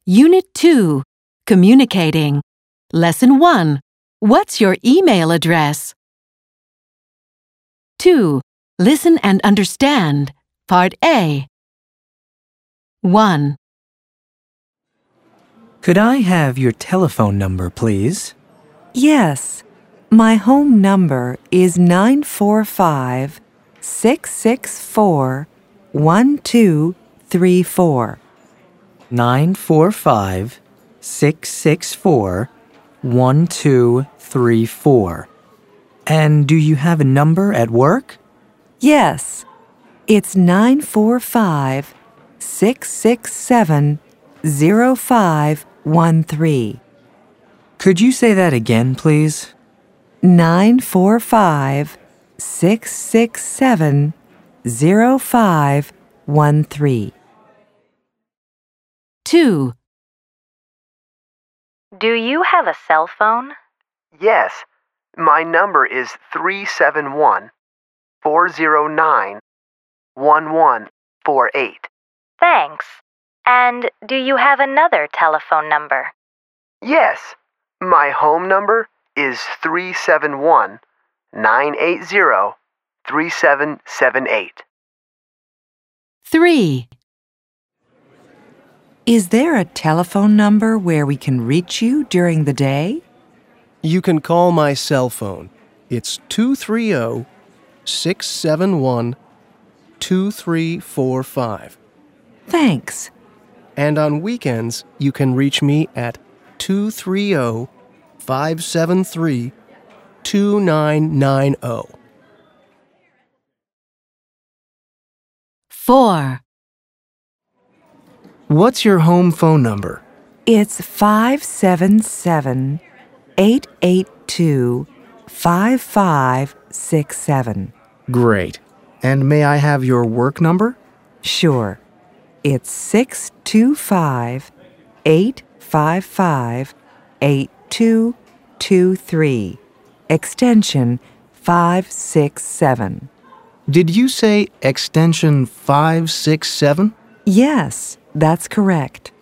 Unit 2, Communicating. Lesson 1, What's your email address? 2. Listen and understand. Part A. 1. Could I have your telephone number, please? Yes. My home number is 945-664-1234. 945-664-1234. And do you have a number at work? Yes. It's 945-667-0513. Could you say that again, please? 945-667-0513. 2. Do you have a cell phone? Yes. My number is 371-409-1148. Thanks. And do you have another telephone number? Yes. My home number is 371-980-3778. 3. Is there a telephone number where we can reach you during the day? You can call my cell phone. It's 230-671-2345. Thanks. And on weekends, you can reach me at 230-573-2990. 4. What's your home phone number? It's 577-882-5567. Great. And may I have your work number? Sure. It's 625-855-8223. Extension 567. Did you say extension 567? Yes, that's correct.